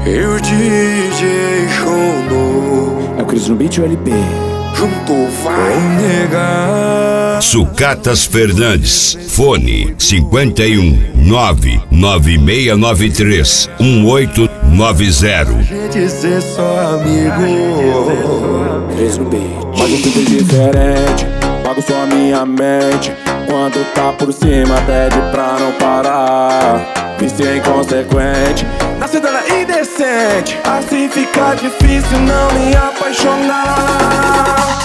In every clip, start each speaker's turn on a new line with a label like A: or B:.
A: E o DJ Shono.
B: É o Cris no beat ou LP?
A: Juntou, vai negar.
C: Sucatas Fernandes. Fone 51 99693 1890.
A: Gente ser só amigo.
B: Cris no beat. Pago tudo diferente, pago só minha mente. Quando tá por cima pede pra não parar. Vício inconsequente, na cidade indecente. Assim fica difícil não me apaixonar.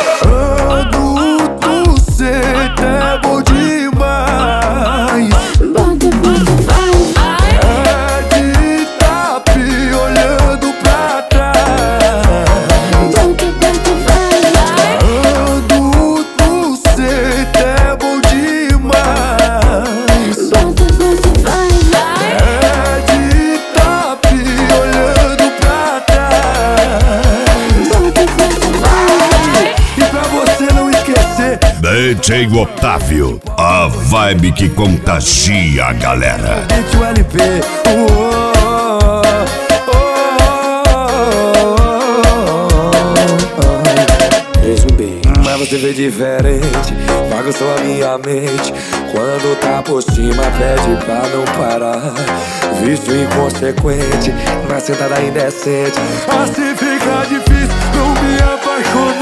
A: Adulto, cê é bom demais. É de tapi olhando pra trás. Adulto, cê é bom demais. É de tapi olhando pra trás. E pra você não esquecer,
C: DJ Otávio, a vibe que contagia a galera.
A: o LP.
B: Cris no beat.
A: Mas você vê diferente, bagunçou a minha mente. Quando tá por cima pede pra não parar. Vício inconsequente, na sentada indecente. Assim fica difícil não me apaixonar.